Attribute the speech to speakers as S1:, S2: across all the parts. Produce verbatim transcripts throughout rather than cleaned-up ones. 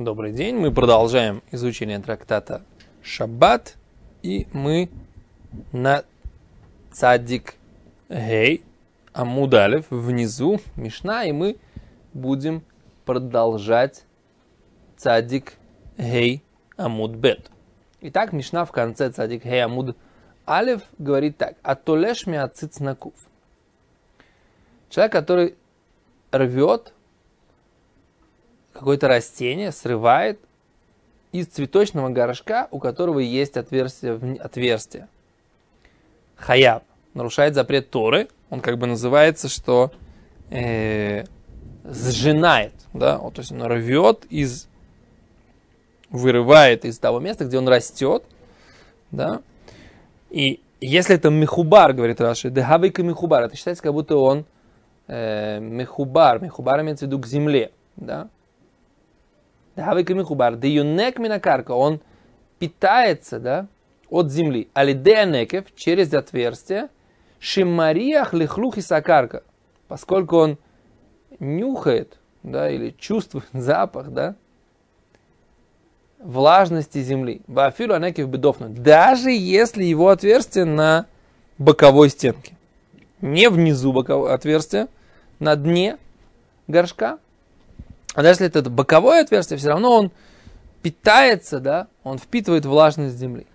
S1: Добрый день. Мы продолжаем изучение трактата Шаббат. И мы на Цадик Гей Амуд Алеф внизу Мишна. И мы будем продолжать Цадик Гей Амуд Бет. Итак, Мишна в конце Цадик Гей Амуд Алеф говорит так. Атолеш миациц накув. Человек, который рвет какое-то растение, срывает из цветочного горшка, у которого есть отверстие. отверстие. Хаяб. Нарушает запрет Торы. Он как бы называется, что э, сжинает. Да? Вот, то есть он рвет из, вырывает из того места, где он растет. Да? И если это мехубар, говорит Раши, дехавейка мехубар, это считается, как будто он э, мехубар. Мехубар имеется в виду к земле. Да? Он питается, да, от земли. Алидеанекев через отверстие. Шимариях лихлух и сакарка. Поскольку он нюхает, да, или чувствует запах, да, влажности земли. Баафилу анекев бедофну. Даже если его отверстие на боковой стенке. Не внизу бокового отверстия, на дне горшка. А даже если это боковое отверстие, все равно он питается, да, он впитывает влажность земли.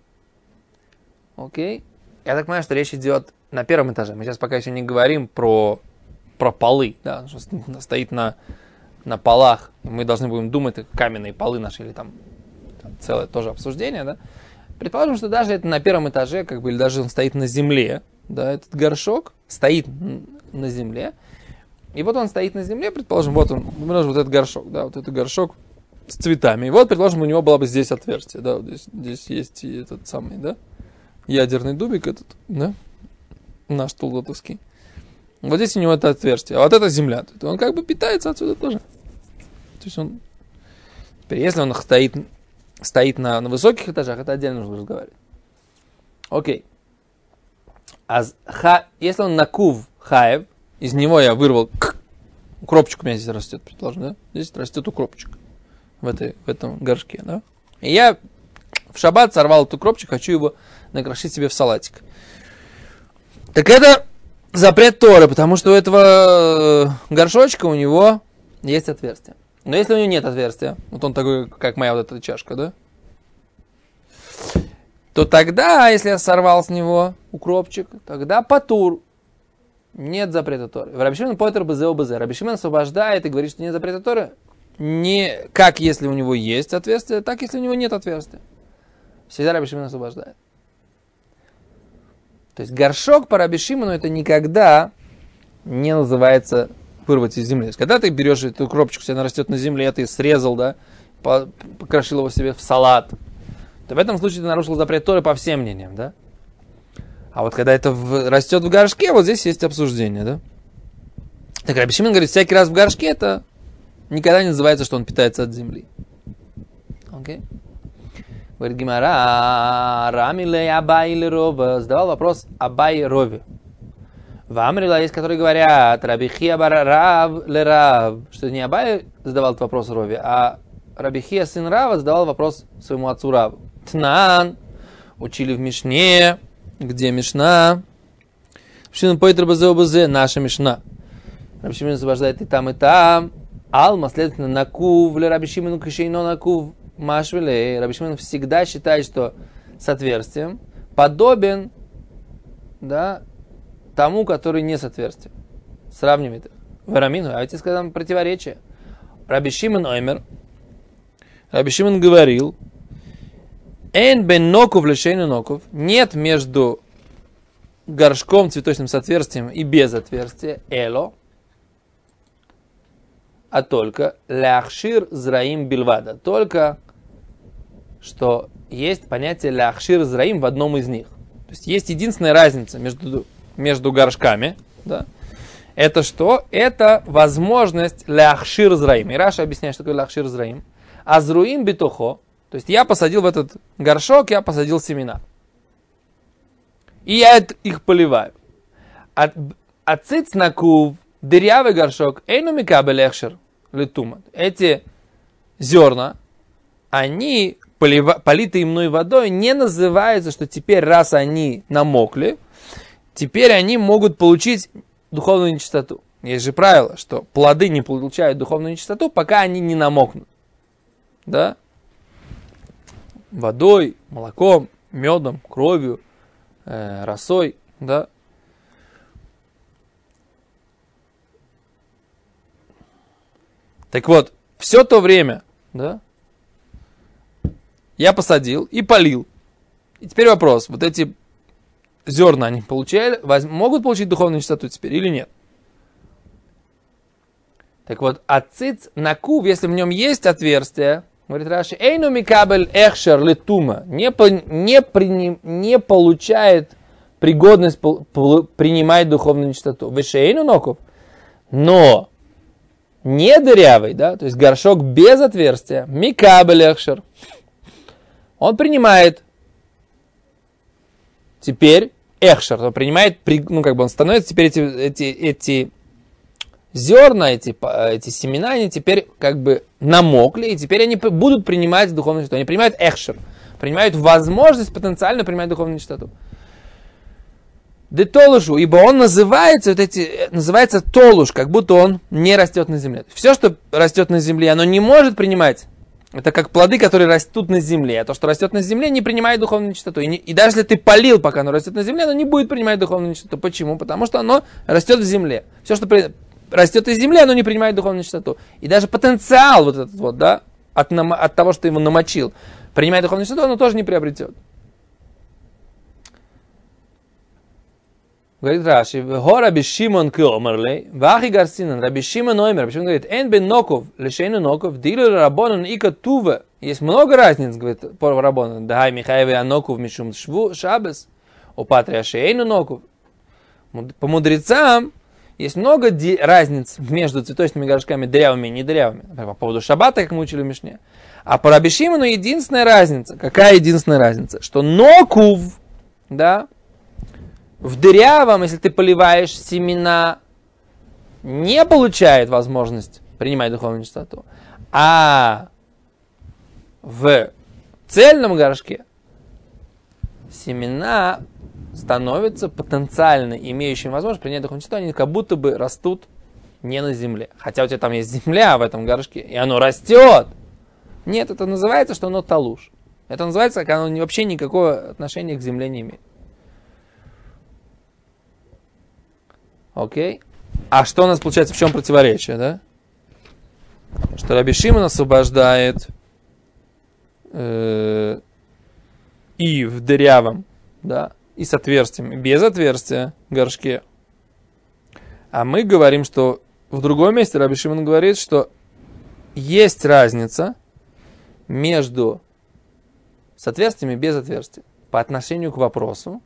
S1: Окей? Я так понимаю, что речь идет на первом этаже. Мы сейчас пока еще не говорим про, про полы, да, что стоит на, на полах. И мы должны будем думать, каменные полы наши, или там, там целое тоже обсуждение, да. Предположим, что даже это на первом этаже, как бы, или даже он стоит на земле, да, этот горшок стоит на земле. И вот он стоит на земле, предположим, вот он, вот этот горшок, да, вот этот горшок с цветами. И вот, предположим, у него было бы здесь отверстие, да, вот здесь, здесь есть и этот самый, да, ядерный дубик этот, да, наш тулдотовский. Вот здесь у него это отверстие, а вот это земля. Он как бы питается отсюда тоже. То есть он, теперь, если он стоит, стоит на, на высоких этажах, это отдельно нужно разговаривать. Окей. А ха, если он накув хаев, из него я вырвал укропчик, у меня здесь растет, предположим, да? Здесь растет укропчик в, этой, в этом горшке, да? И я в шаббат сорвал этот укропчик, хочу его накрошить себе в салатик. Так это запрет Торы, потому что у этого горшочка у него есть отверстие. Но если у него нет отверстия, вот он такой, как моя вот эта чашка, да? То тогда, если я сорвал с него укропчик, тогда патур. Нет запрета Торы. Раби Шимон поэтер бзе бзе. Раби Шимон освобождает и говорит, что нет запрета Торы. Не как если у него есть отверстие, так если у него нет отверстия. Всегда Раби Шимон освобождает. То есть горшок по Раби Шимону это никогда не называется вырвать из земли. То есть, когда ты берешь эту укропчик, у тебя она растет на земле, ты срезал, да, покрошил его себе в салат, то в этом случае ты нарушил запрет Торы по всем мнениям, да? А вот когда это в, растет в горшке, вот здесь есть обсуждение, да? Так Раби Шимон говорит, всякий раз в горшке это никогда не называется, что он питается от земли. Окей? Okay. Говорит Гимара, Рамиле Абай или Рова, задавал вопрос Абай Рове. В Амрила есть, которые говорят, Рабихия бар Рав ле Рав, что не Абай задавал этот вопрос Рове, а Рабихия сын Рава задавал вопрос своему отцу Раву. Тнан, учили в Мишне. Где Мишна? Шимон поэтер бзе бзе, наша Мишна. Раби Шимон освобождает и там, и там. Алма, следовательно, накув, ле Раби Шимону кишейно накув машвеле. Раби Шимон всегда считает, что с отверстием подобен, да, тому, который не с отверстием. Сравнивает их. Варамину, а эти сказал противоречие. Раби Шимон оймер. Раби Шимон говорил, Эн бен нокув лешейну нокув. Нет между горшком цветочным с отверстием и без отверстия. Эло. А только ляхшир зраим бильвада. Только что есть понятие ляхшир зраим в одном из них. То есть есть единственная разница между, между горшками. Да? Это что? Это возможность ляхшир зраим. И Раша объясняет, что такое ляхшир зраим. Азруим битохо. То есть я посадил в этот горшок, я посадил семена. И я их поливаю. А цицнакув, дырявый горшок, эйну микабель эхшер летума. Эти зерна, они, полива, политые мной водой, не называются, что теперь, раз они намокли, теперь они могут получить духовную нечистоту. Есть же правило, что плоды не получают духовную нечистоту, пока они не намокнут. Да? Водой, молоком, медом, кровью, э, росой. Да? Так вот, все то время, да, я посадил и полил. И теперь вопрос, вот эти зерна, они получали, воз, могут получить духовную чистоту теперь или нет? Так вот, ациц накув, если в нем есть отверстие, говорит Раши, эйну микабель эхшер летума, не, не, приним, не получает пригодность по, по, принимать духовную чистоту. Вешейну ноков, но не дырявый, да, то есть горшок без отверстия, микабель эхшер, он принимает теперь эхшер, он принимает, ну как бы он становится теперь эти, эти, эти зерна, эти, эти семена, они теперь как бы намокли, и теперь они будут принимать духовную чистоту. Они принимают эхшер, принимают возможность потенциально принимать духовную чистоту. Детолушу, ибо он называется, вот эти, называется толуш, как будто он не растет на земле. Все, что растет на земле, оно не может принимать. Это как плоды, которые растут на земле. А то, что растет на земле, не принимает духовную чистоту. И, не, и даже если ты полил, пока оно растет на земле, оно не будет принимать духовную чистоту. Почему? Потому что оно растет в земле. Все, что при, растет из земли, оно не принимает духовную чистоту. И даже потенциал вот этот вот, да, от, нам, от того, что ты его намочил, принимает духовную чистоту, оно тоже не приобретет. Говорит Раши, «Го Раби Шимон ки омерлей, вахи гарсинан, Раби Шимон оймер». Раби Шимон говорит, «Эн бен ноков, лешейну ноков, дилю рабонан ика тува». Есть много разниц, говорит, по рабонан. «Дагай михаеве аноков мишум шву шабес, у патрия шейну ноков». По мудрецам есть много ди- разниц между цветочными горшками дырявыми и недырявыми. По поводу шаббата, как мы учили в Мишне. А по Раби Шимону единственная разница. Какая единственная разница? Что нокув, да, в дырявом, если ты поливаешь семена, не получает возможность принимать духовную чистоту. А в цельном горшке семена становятся потенциально имеющими возможность принять духовную чистоту, они как будто бы растут не на земле. Хотя у тебя там есть земля в этом горшке, и оно растет. Нет, это называется, что оно талуш. Это называется, как оно вообще никакого отношения к земле не имеет. Окей. А что у нас получается, в чем противоречие, да? Что Раби Шимон освобождает э, и в дырявом, да, и с отверстиями, без отверстия в горшке. А мы говорим, что в другом месте Раби Шимон говорит, что есть разница между с отверстиями и без отверстия по отношению к вопросу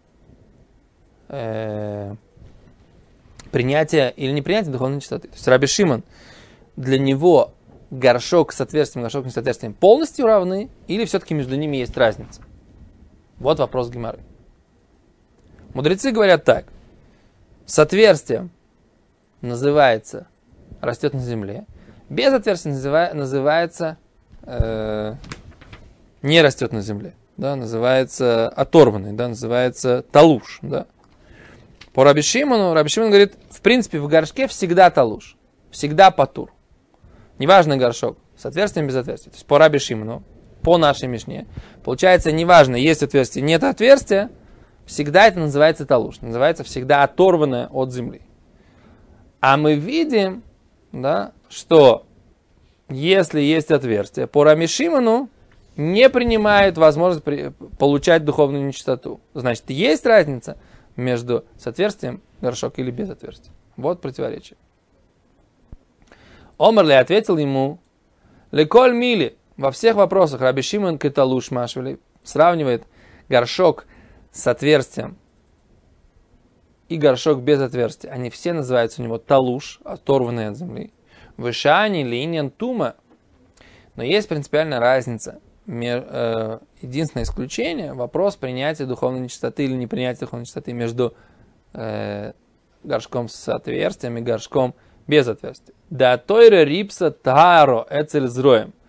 S1: э, принятия или непринятия духовной чистоты. То есть Раби Шимон, для него горшок с отверстием, горшок не с отверстием полностью равны, или все-таки между ними есть разница? Вот вопрос Гемары. Мудрецы говорят так. С отверстием называется растет на земле, без отверстия называ, называется э, не растет на земле, да, называется оторванный, да, называется талуш, да. По Раби Шимону, Раби Шимон говорит, в принципе, в горшке всегда талуш, всегда патур. Неважно горшок, с отверстием, без отверстия. То есть по Раби Шимону, по нашей Мишне, получается, неважно, есть отверстие, нет отверстия, всегда это называется талуш, называется всегда оторванное от земли. А мы видим, да, что если есть отверстие, по Раби Шимону не принимает возможность при, получать духовную нечистоту. Значит, есть разница между с отверстием горшок или без отверстия. Вот противоречие. Омар ли ответил ему, леколь мили, во всех вопросах Раби Шимон кеталуш машвили сравнивает горшок с отверстием и горшок без отверстия. Они все называются у него талуш, оторванные от земли. Вышани, линьян, тума. Но есть принципиальная разница. Единственное исключение, вопрос принятия духовной нечистоты или не принятия духовной нечистоты между э, горшком с отверстием и горшком без отверстия. Да тойре рипса таро эцель зроем.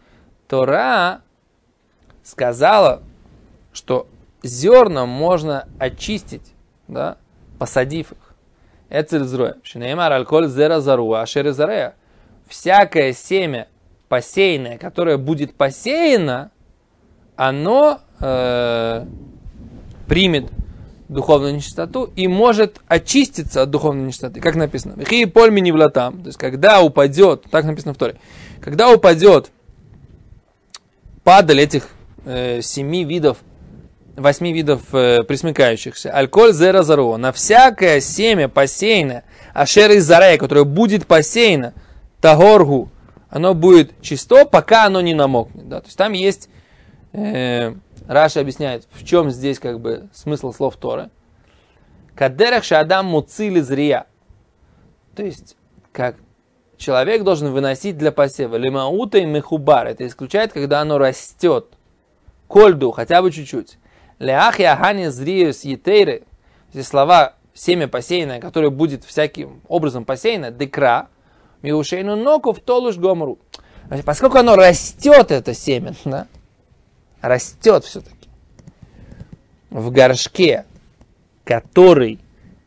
S1: Тора сказала, что зерна можно очистить, да, посадив их. Эцельзроя. Шинеймар альколь зера заруа ашер зарея. Всякое семя посеянное, которое будет посеяно, оно э, примет духовную нечистоту и может очиститься от духовной нечистоты. Как написано? Хи поль мини влатам. То есть, когда упадет, так написано в Торе, когда упадет падаль этих э, семи видов, восьми видов э, присмыкающихся, альколь зера заруа, на всякое семя посеянное, ашер из зарея, которое будет посеяно, тагоргу, оно будет чисто, пока оно не намокнет. Да? То есть там есть, э, Раши объясняет, в чем здесь как бы смысл слов Торы. Кадерах шадам муцили зрия. То есть, как человек должен выносить для посева. Лимаута и мехубар. Это исключает, когда оно растет. Кольду, хотя бы чуть-чуть. Леах яхани зриюс етейры. Здесь слова семя посеянное, которое будет всяким образом посеяно, декра. Миушейну ноку в толуш гомру. Поскольку оно растет, это семя, да, растет все-таки в горшке, который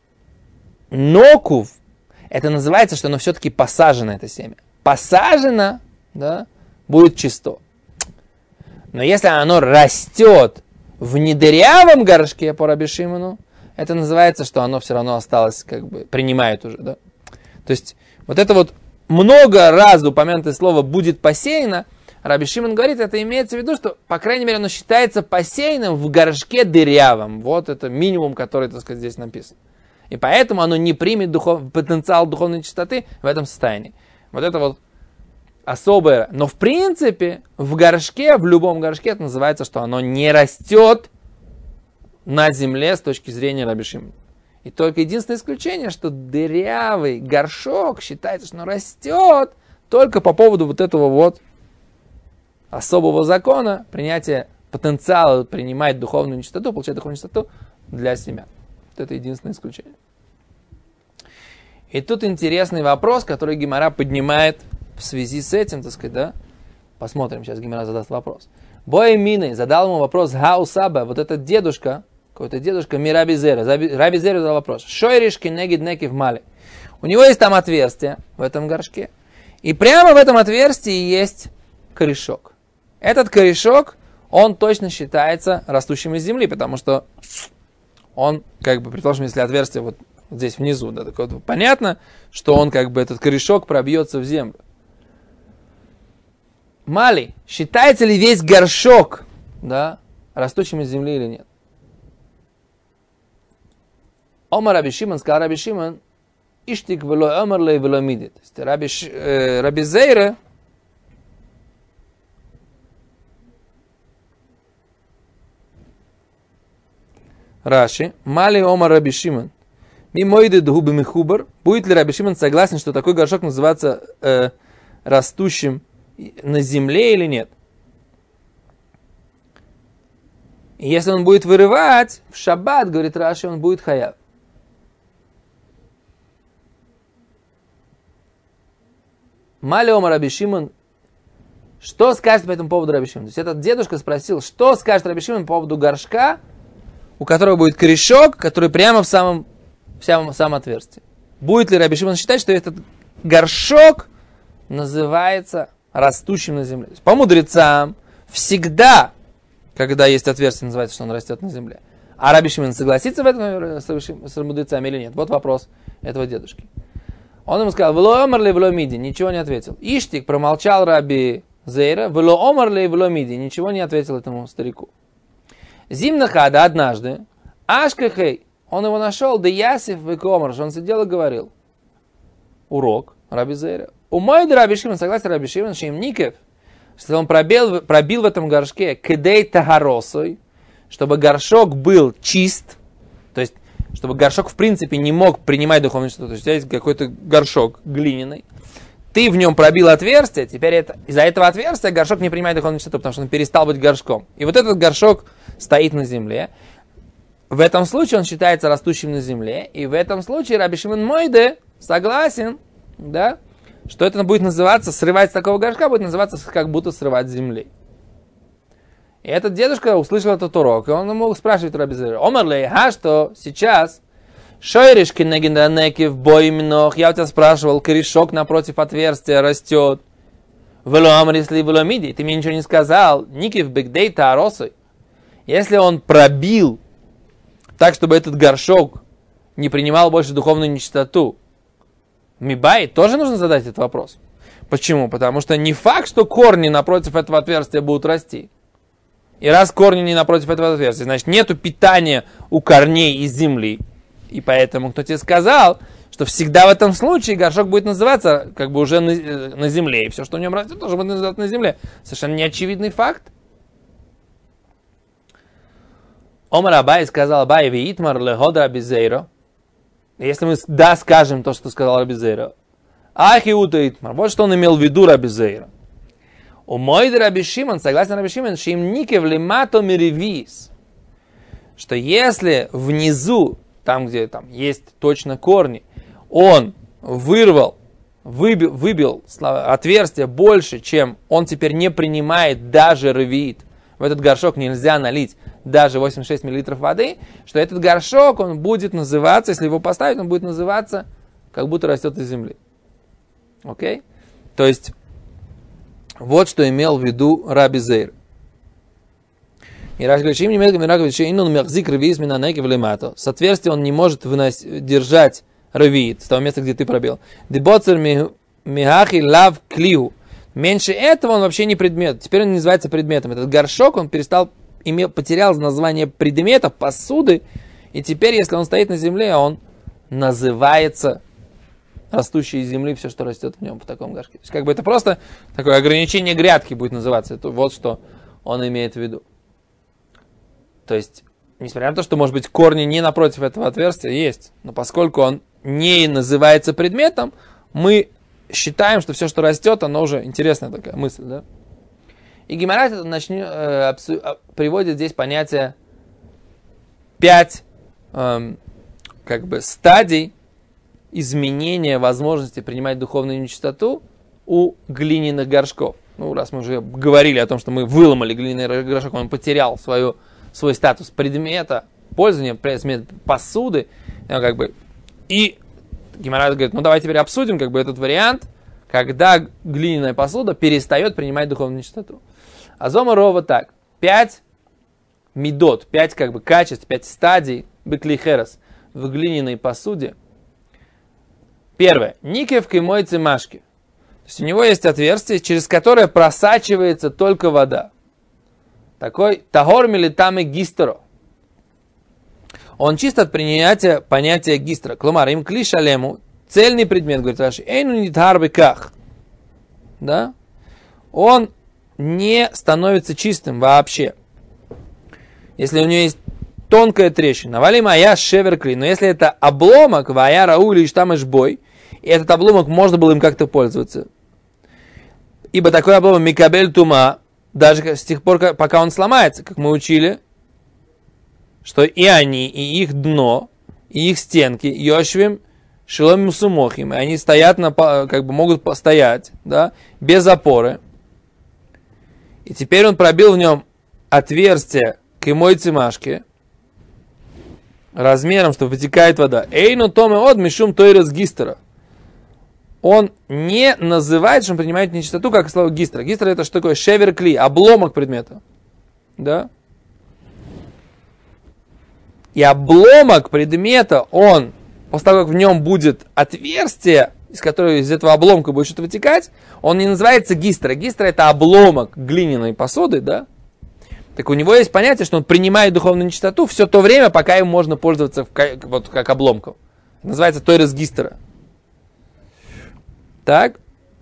S1: нокув, это называется, что оно все-таки посажено, это семя. Посажено, да, будет чисто. Но если оно растет в недырявом горшке по Раби Шимону, это называется, что оно все равно осталось, как бы, принимает уже, да. То есть, вот это вот много раз упомянутое слово «будет посеяно», Раби Шимон говорит, это имеется в виду, что, по крайней мере, оно считается посеянным в горшке дырявом. Вот это минимум, который, так сказать, здесь написан. И поэтому оно не примет духов... потенциал духовной чистоты в этом состоянии. Вот это вот особое. Но, в принципе, в горшке, в любом горшке, это называется, что оно не растет на земле с точки зрения Раби Шимона. И только единственное исключение, что дырявый горшок считается, что он растет только по поводу вот этого вот особого закона, принятия потенциала принимать духовную нечистоту, получать духовную нечистоту для семян. Вот это единственное исключение. И тут интересный вопрос, который Гемара поднимает в связи с этим, так сказать, да? Посмотрим, сейчас Гемара задаст вопрос. Бой Мины задал ему вопрос, Гаусаба, вот этот дедушка, какой-то дедушка Мираби Зера. Раби Зера задал вопрос. Шойришки негид неки в мале. У него есть там отверстие в этом горшке. И прямо в этом отверстии есть корешок. Этот корешок, он точно считается растущим из земли, потому что он, как бы, предположим, если отверстие вот здесь внизу, да, так вот, понятно, что он, как бы, этот корешок пробьется в землю. Мали, считается ли весь горшок, да, растущим из земли или нет? Омар Раби Шимон, сказал Раби Шимон, иштик вело омар лей вело мидит. То есть Раби, э, Раби Зейра Раши, мали омар Раби Шимон, ми мойды дгуби михубар. Будет ли Раби Шимон согласен, что такой горшок называется э, растущим на земле или нет? И если он будет вырывать в шаббат, говорит Раши, он будет хаяв. Мали омар Раби Шимон, что скажет по этому поводу Раби Шимон? То есть этот дедушка спросил, что скажет Раби Шимон по поводу горшка, у которого будет корешок, который прямо в самом, в самом, в самом отверстии. Будет ли Раби Шимон считать, что этот горшок называется растущим на земле? По мудрецам всегда, когда есть отверстие, называется, что он растет на земле. А Раби Шимон согласится в этом с мудрецами или нет? Вот вопрос этого дедушки. Он ему сказал, «Вело омар ли вело миди», ничего не ответил. Иштик промолчал Раби Зейра, «Вело омар ли вело миди», ничего не ответил этому старику. Зимнахада однажды, Ашкахей, он его нашел, да Ясиф векомар, что он сидел и говорил. Урок Раби Зейра. Умой да Раби Шимон, согласен Раби Шимон, что им никев, что он пробил, пробил в этом горшке кедей тагаросой, чтобы горшок был чист, то есть, чтобы горшок в принципе не мог принимать духовную чистоту. То есть, у тебя есть какой-то горшок глиняный, ты в нем пробил отверстие, теперь это, из-за этого отверстия горшок не принимает духовную чистоту, потому что он перестал быть горшком. И вот этот горшок стоит на земле. В этом случае он считается растущим на земле. И в этом случае Раби Шимон Мойде согласен, да, что это будет называться, срывать с такого горшка, будет называться как будто срывать с земли. И этот дедушка услышал этот урок, и он ему спрашивает Раби Зейра, Омар лей, а что сейчас шойришки негенданеки в бойминох, я у тебя спрашивал, корешок напротив отверстия растет. Велоамрисли веломиди, ты мне ничего не сказал, ники в бигдей тааросой. Если он пробил так, чтобы этот горшок не принимал больше духовную нечистоту, мибай, тоже нужно задать этот вопрос. Почему? Потому что не факт, что корни напротив этого отверстия будут расти. И раз корни не напротив этого отверстия, значит нету питания у корней из земли. И поэтому кто тебе сказал, что всегда в этом случае горшок будет называться как бы уже на, на земле. И все, что в нем растет, тоже будет называться на земле. Совершенно неочевидный факт. Омар Абай сказал, Абай виитмар лехода Раби Зейра. Если мы да скажем то, что сказал Раби Зейра. Ахиута итмар. Вот что он имел в виду Раби Зейра. У мой Раби Шимон, согласно Раби Шимон, шим никев лимато миревис. Что если внизу, там где там есть точно корни, он вырвал, выбил, выбил отверстие больше, чем он теперь не принимает даже ревиит. В этот горшок нельзя налить даже восемьдесят шесть миллилитров воды, что этот горшок, он будет называться, если его поставить, он будет называться, как будто растет из земли. Окей? То есть, вот что имел в виду Раби Зейр. И Раши говорит, им не имеет говорит, что инун мягзик ревиит мина неки влемато. С отверстия он не может выносить, держать ревиит с того места, где ты пробил. Дебоцер михахи лав клиу. Меньше этого он вообще не предмет. Теперь он называется предметом. Этот горшок, он перестал, имел, потерял название предмета, посуды. И теперь, если он стоит на земле, он называется растущей из земли, все, что растет в нем в таком горшке. То есть, как бы это просто такое ограничение грядки будет называться. Это вот что он имеет в виду. То есть, несмотря на то, что, может быть, корни не напротив этого отверстия есть, но поскольку он не называется предметом, мы считаем, что все, что растет, оно уже интересная такая мысль, да? И Гемара начнет, э, абсу, приводит здесь понятие пять э, как бы стадий изменения возможности принимать духовную нечистоту у глиняных горшков. Ну, раз мы уже говорили о том, что мы выломали глиняный горшок, он потерял свою, свой статус предмета пользования, предмет посуды, ну, как бы, и Гемара говорит, ну давай теперь обсудим как бы этот вариант, когда глиняная посуда перестает принимать духовную нечистоту. Азома Рова так, пять мидот, пять как бы качеств, пять стадий беклихерас в глиняной посуде. Первое. Никев кимойцы машки. То есть у него есть отверстие, через которое просачивается только вода. Такой тагор милитами гистеро. Он чисто от принятия понятия гистра. Кломар, им клишалему, цельный предмет, говорит Раши, эйну нитхарбеках. Да? Он не становится чистым вообще. Если у него есть тонкая трещина. Вали моя шеверкли. Но если это обломок, вая раули иштамаш бой, и этот обломок можно было им как-то пользоваться. Ибо такой обломок микабель тума, даже с тех пор, пока он сломается, как мы учили, что и они, и их дно, и их стенки, йошвим шилом мусумохим, они стоят, на, как бы могут постоять, да, без опоры. И теперь он пробил в нем отверстие к имой цимашке, размером, что вытекает вода. Эйну томе од мишум тойрес гистера. Он не называет, что он принимает нечистоту, как слово гистера. Гистера это что такое? Шевер-кли, обломок предмета. Да? И обломок предмета, он, после того, как в нем будет отверстие, из которого из этого обломка будет что-то вытекать, он не называется гистера. Гистера это обломок глиняной посуды, да? Так у него есть понятие, что он принимает духовную нечистоту все то время, пока им можно пользоваться в, вот, как обломком. Называется тойрес гистера. Так.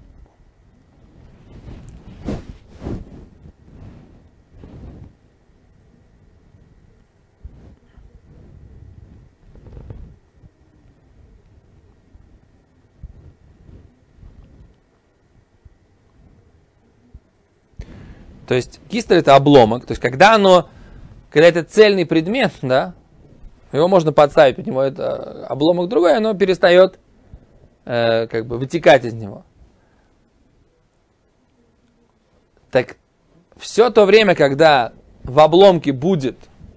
S1: То есть гистер это обломок, то есть когда оно, когда это цельный предмет, да, его можно подставить под него, это обломок другой, оно перестает э, как бы вытекать из него. Так все то время, когда в обломке будет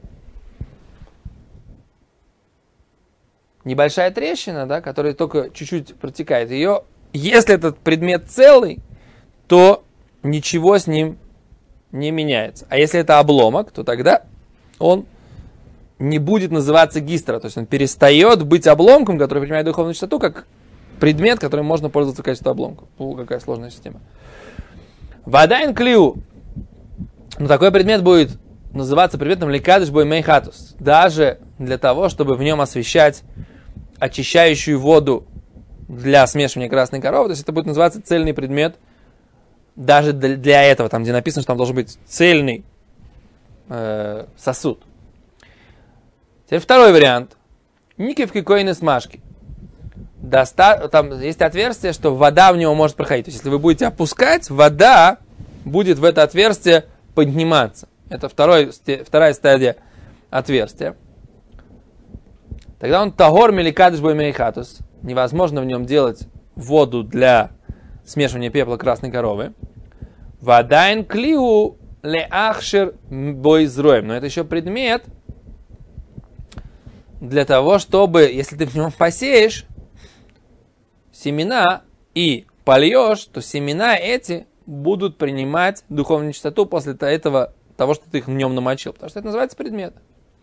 S1: небольшая трещина, да, которая только чуть-чуть протекает, ее, если этот предмет целый, то ничего с ним не меняется. А если это обломок, то тогда он не будет называться гистра, то есть он перестает быть обломком, который принимает духовную чистоту, как предмет, которым можно пользоваться в качестве обломка. О, какая сложная система. Вадайн клиу. Но такой предмет будет называться предметом лекадыш бой мейхатус, даже для того, чтобы в нем освещать очищающую воду для смешивания красной коровы. То есть это будет называться цельный предмет даже для этого, там где написано, что там должен быть цельный э, сосуд. Теперь второй вариант. Никевки коины смашки. Доста... Там есть отверстие, что вода в него может проходить. То есть если вы будете опускать, вода будет в это отверстие подниматься. Это второй, вторая стадия отверстия. Тогда он тагор меликадыш бой мейхатус. Невозможно в нем делать воду для смешивания пепла красной коровы. Вадайн клиу леахшер бой зроем. Но это еще предмет для того, чтобы, если ты в нем посеешь семена и польешь, то семена эти будут принимать духовную чистоту после этого, того, что ты их в нем намочил. Потому что это называется предмет.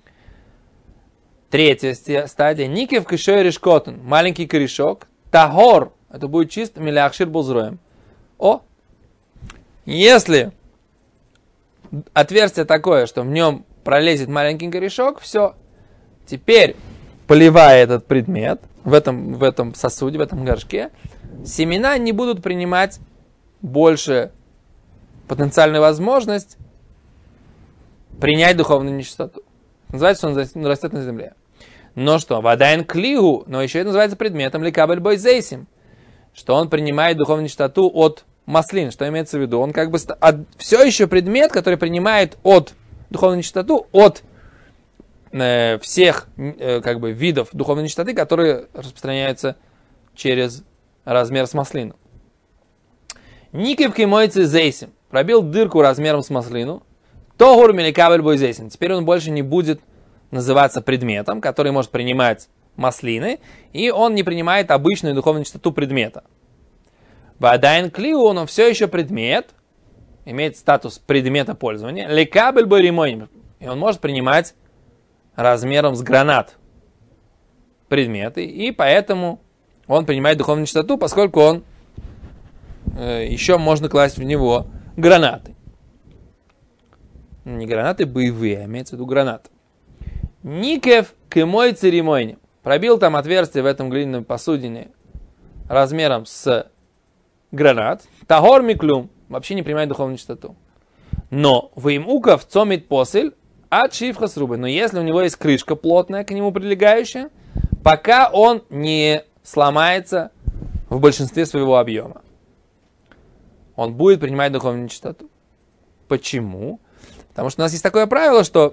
S1: Третья стадия. Никев кишой решкотен. Маленький корешок. Тагор. Это будет чист миляхшир булзроем. О! Если отверстие такое, что в нем пролезет маленький корешок, все. Теперь, поливая этот предмет в этом, в этом сосуде, в этом горшке, семена не будут принимать больше потенциальную возможность принять духовную нечистоту. Называется, что он растет на земле. Но что? Вадайн клигу, но еще это называется предметом ликабель бойзейсим, что он принимает духовную нечистоту от маслин. Что имеется в виду? Он как бы от, все еще предмет, который принимает от духовную нечистоту от э, всех э, как бы видов духовной нечистоты, которые распространяются через размер с маслину. Никевки мойцы зейсим. Пробил дырку размером с маслину. Тогур меликабель бойзейсим. Теперь он больше не будет называться предметом, который может принимать маслины, и он не принимает обычную духовную чистоту предмета. Вадайн клиу, он все еще предмет, имеет статус предмета пользования, лекабель бойримойним, и он может принимать размером с гранат предметы, и поэтому он принимает духовную чистоту, поскольку он э, еще можно класть в него гранаты. Не гранаты боевые, а имеется в виду гранаты. Никев кемой церемойни. Пробил там отверстие в этом глиняном посудине размером с гранат. Тагор миклюм. Вообще не принимает духовную чистоту. Но веймуков цомит посель от шифха срубы. Но если у него есть крышка плотная, к нему прилегающая, пока он не сломается в большинстве своего объема, он будет принимать духовную чистоту. Почему? Потому что у нас есть такое правило, что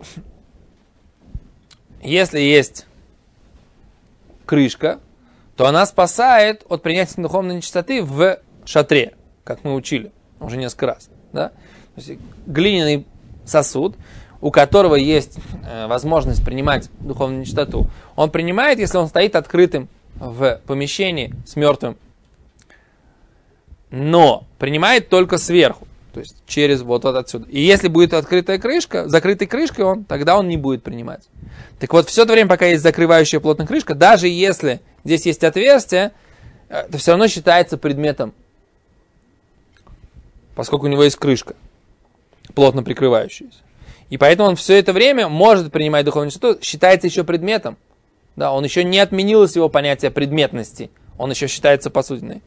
S1: если есть крышка, то она спасает от принятия духовной нечистоты в шатре, как мы учили уже несколько раз. Да? То есть глиняный сосуд, у которого есть э, возможность принимать духовную нечистоту, он принимает, если он стоит открытым в помещении с мертвым, но принимает только сверху. То есть через вот, вот отсюда. И если будет открытая крышка, закрытой крышкой он, тогда он не будет принимать. Так вот, все это время, пока есть закрывающая плотная крышка, даже если здесь есть отверстие, это все равно считается предметом, поскольку у него есть крышка, плотно прикрывающаяся. И поэтому он все это время может принимать духовную чистоту, считается еще предметом. Да, он еще не отменилось его понятие предметности, он еще считается посудиной.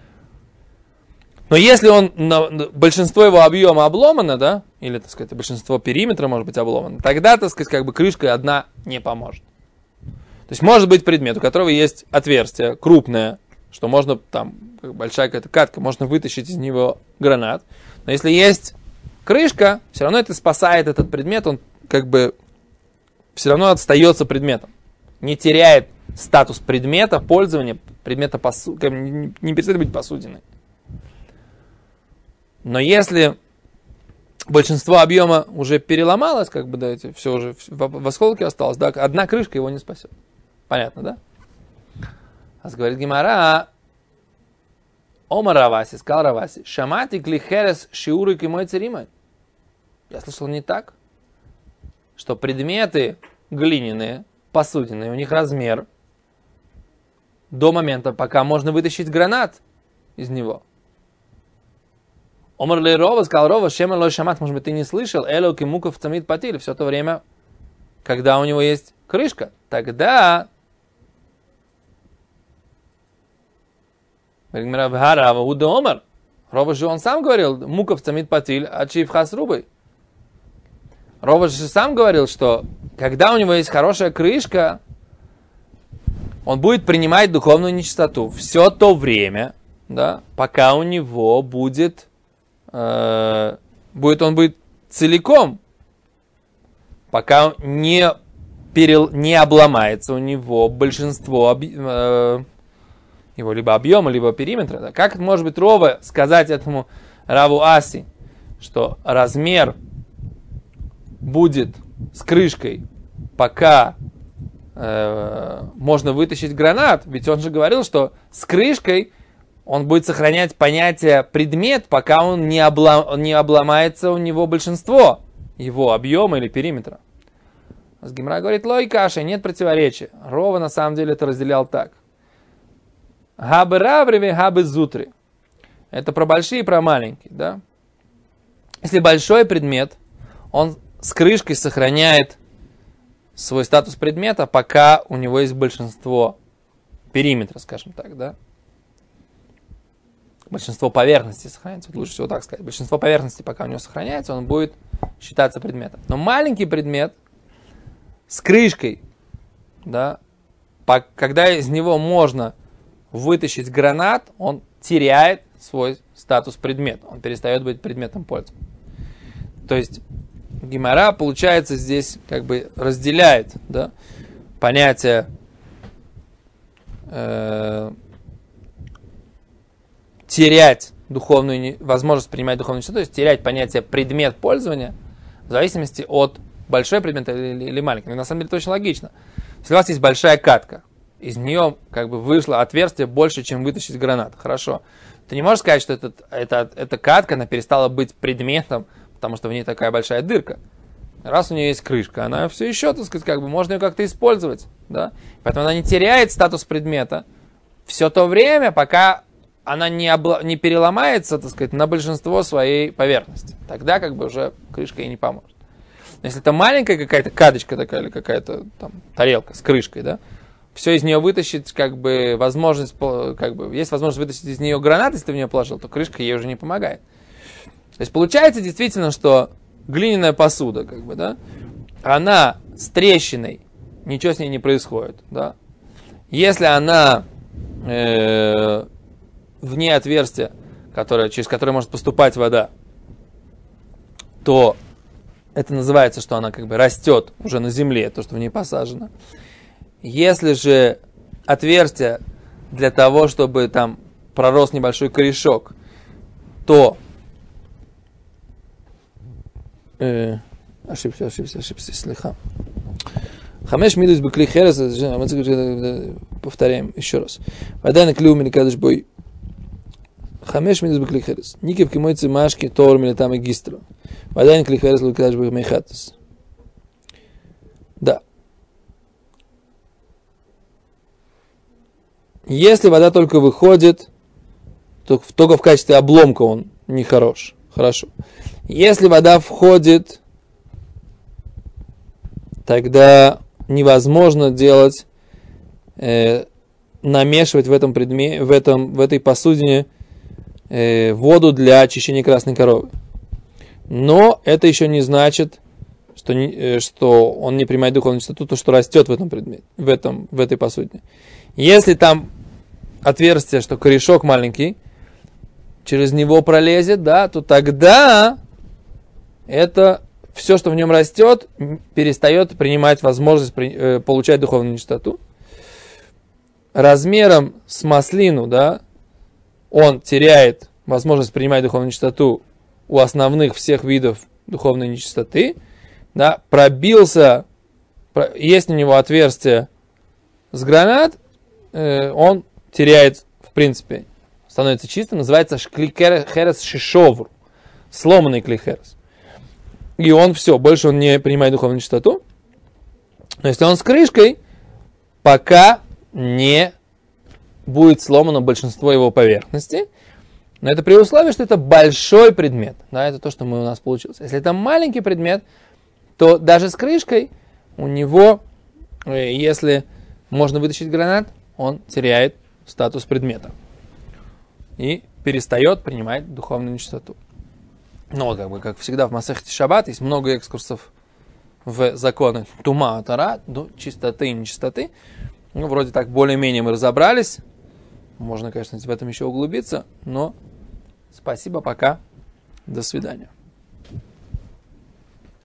S1: Но если он, большинство его объема обломано, да, или, так сказать, большинство периметра может быть обломано, тогда, так сказать, как бы крышка одна не поможет. То есть может быть предмет, у которого есть отверстие крупное, что можно, там, большая какая-то катка, можно вытащить из него гранат. Но если есть крышка, все равно это спасает этот предмет, он как бы все равно остается предметом. Не теряет статус предмета пользования, предмета посуды, не перестает быть посудиной. Но если большинство объема уже переломалось, как бы, да, эти, все уже в, в осколке осталось, да, одна крышка его не спасет. Понятно, да? А говорит Гемара, Омар Раваси, сказал Раваси, Шамати клихерес шиуры кимой церимой. Я слышал не так, что предметы глиняные, посудины, у них размер до момента, пока можно вытащить гранат из него. Омар ли Рова, сказал Рова, Шема лой шамат, может быть, ты не слышал, Эло кимуков цамит патиль, все то время, когда у него есть крышка, тогда Рова же он сам говорил, муков цамит патиль, ачив хас рубой. Рова же сам говорил, что когда у него есть хорошая крышка, он будет принимать духовную нечистоту все то время, да, пока у него будет, э, будет он будет целиком, пока не, перел, не обломается у него большинство э, его либо объема, либо периметра. Да. Как может быть Рова сказать этому Раву Аси, что размер будет с крышкой, пока э, можно вытащить гранат, ведь он же говорил, что с крышкой он будет сохранять понятие предмет, пока он не, облом, не обломается у него большинство его объема или периметра. С Гемара говорит, лой каша, нет противоречия. Рова на самом деле это разделял так. Габы равриве, габы зутри. Это про большие и про маленькие, да? Если большой предмет, он с крышкой сохраняет свой статус предмета, пока у него есть большинство периметра, скажем так, да? Большинство поверхности сохраняется, вот лучше всего так сказать. Большинство поверхности, пока у него сохраняется, он будет считаться предметом. Но маленький предмет с крышкой, да, по, когда из него можно вытащить гранат, он теряет свой статус предмета, он перестает быть предметом пользования. То есть Гемара, получается, здесь как бы разделяет, да, понятие э, терять духовную возможность принимать духовную нечистоту, то есть терять понятие предмет пользования в зависимости от большой предмет или, или маленький. Но на самом деле это очень логично. Если у вас есть большая катка, из нее как бы вышло отверстие больше, чем вытащить гранат. Хорошо. Ты не можешь сказать, что этот, это, эта катка, она перестала быть предметом, потому что в ней такая большая дырка. Раз у нее есть крышка, она все еще, так сказать, как бы можно ее как-то использовать. Да? Поэтому она не теряет статус предмета все то время, пока она не, обла- не переломается, так сказать, на большинство своей поверхности. Тогда как бы уже крышка ей не поможет. Но если это маленькая какая-то кадочка такая или какая-то там тарелка с крышкой, да, все из нее вытащить, как бы, возможность, как бы, есть возможность вытащить из нее гранат, если ты в нее положил, то крышка ей уже не помогает. То есть получается действительно, что глиняная посуда, как бы, да, она с трещиной, ничего с ней не происходит, да. Если она э, вне отверстия, которое, через которое может поступать вода, то это называется, что она как бы растет уже на земле, то, что в ней посажено. Если же отверстие для того, чтобы там пророс небольшой корешок, то э, ошибся, ошибся, ошибся, слыха. Хамеш мидус бекли херес, повторяем еще раз. Вода на клюв меликадыш бой. Хамеш мидус бекли херес. Никев кимойцы машки тор милитам и гистро. Вода на клюв херес лукадыш бой мейхатес. Да. Если вода только выходит, то только в качестве обломка он не хорош. Хорошо. Если вода входит, тогда невозможно делать, э, намешивать в этом предмете, в этом, в этой посудине э, воду для очищения красной коровы. Но это еще не значит, что, не, э, что он не принимает духовную чистоту, то, что растет в этом предмете, в, этом, в этой посудине. Если там отверстие, что корешок маленький, через него пролезет, да, то тогда это все, что в нем растет, перестает принимать возможность при, э, получать духовную нечистоту. Размером с маслину, да, он теряет возможность принимать духовную нечистоту у основных всех видов духовной нечистоты, да, пробился, есть у него отверстие с гранат, э, он теряет, в принципе, становится чистым, называется клихерес шишовр, сломанный клихерес. И он все, больше он не принимает духовную нечистоту. Но если он с крышкой, пока не будет сломано большинство его поверхности. Но это при условии, что это большой предмет. Да, это то, что мы, у нас получилось. Если это маленький предмет, то даже с крышкой у него, если можно вытащить гранат, он теряет статус предмета. И перестает принимать духовную нечистоту. Но, как бы, как всегда в Масехете Шаббат есть много экскурсов в законы тума, тара, до чистоты и нечистоты. Ну, вроде так, более-менее мы разобрались. Можно, конечно, в этом еще углубиться, но спасибо, пока, до свидания.